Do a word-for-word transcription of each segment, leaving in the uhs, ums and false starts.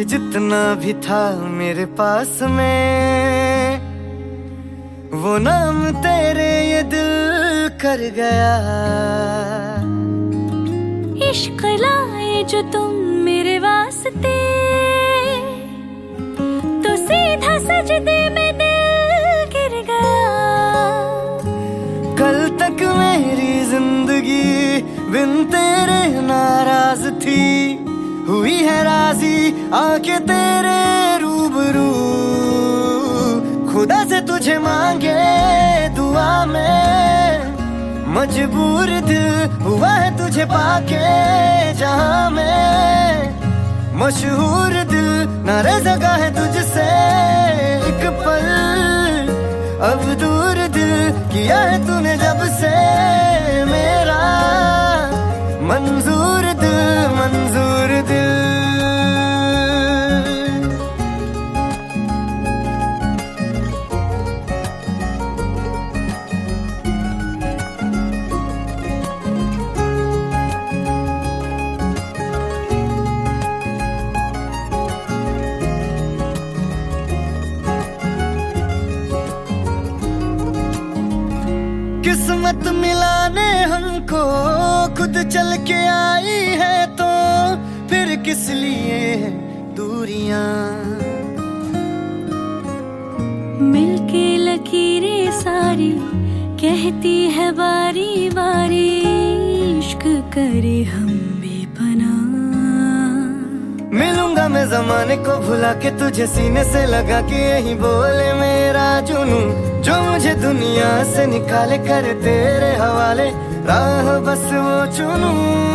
जितना भी था मेरे पास में, वो नाम तेरे ये दिल कर गया। इश्क लाए जो तुम मेरे वास्ते, तो सीधा सजदे में दिल गिर गया। कल तक मेरी जिंदगी बिन तेरे नाराज थी, हुई है राजी आके तेरे रूबरू। खुदा से तुझे मांगे दुआ में, मजबूर दिल हुआ है तुझे पाके। जहां में मशहूर दिल न रह सका है तुझसे एक पल। अब दूर दिल किया है तूने जब से मेरा, मंजूर दिल मंजूर दिल। किस्मत मिलाने हमको खुद चल के आई है, तो फिर किस लिए है दूरियां। मिलके लकीरें सारी कहती है बारी बारी, इश्क करे हम बेपनाह। मिलूंगा मैं जमाने को भुला के तुझे सीने से लगा के, यही बोले मेरा जुनून जो मुझे दुनिया से निकाले कर तेरे हवाले। राह बस वो चुनूं,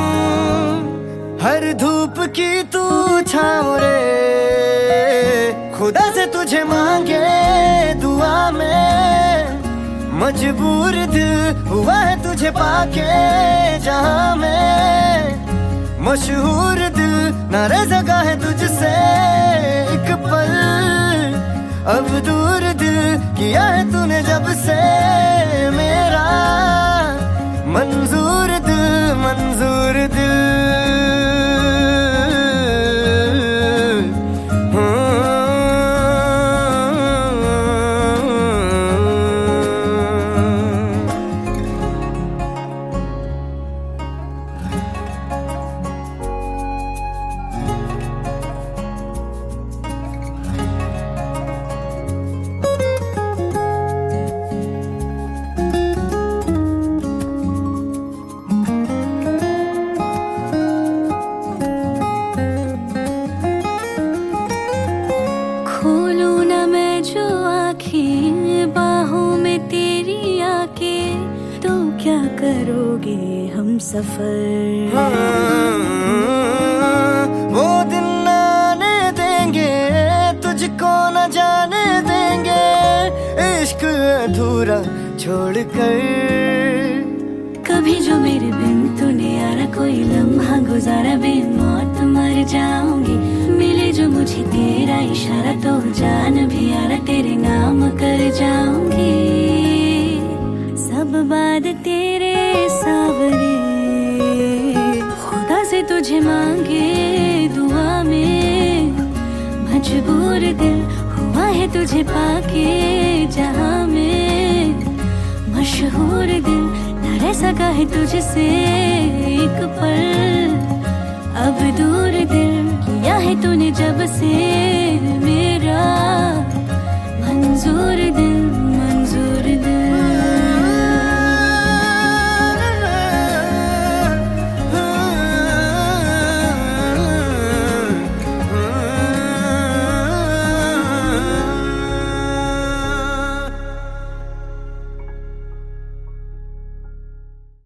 हर धूप की तू छाँव रे। खुदा से तुझे मांगे दुआ में, मजबूर दिल हुआ है तुझे पाके। जहां में मशहूर दिल न रह सका है तुझसे एक पल। अब दूर दिल किया है तूने जब से मेरा, मंजूर दिल मंजूर दिल। खोलूं ना मैं जो आँखें बाहों में तेरी आके, तो क्या करोगे हम सफर। वो दिन आने देंगे तुझको न जाने देंगे, इश्क अधूरा छोड़कर। कभी जो मेरे बिन तूने यारा कोई लम्हा गुजारा, बेमौत मर जाऊंगी। मिले जो मुझे तेरा इशारा, तो जान भी यारा तेरे नाम कर जाऊंगी। सब बात तेरे सावरे, खुदा से तुझे मांगे दुआ में। मजबूर दिल हुआ है तुझे पाके। जहां में मशहूर दिल न रह सका है तुझसे एक पल। अब दूर दिल किया है तूने जब से मेरा, मंजूर दिल।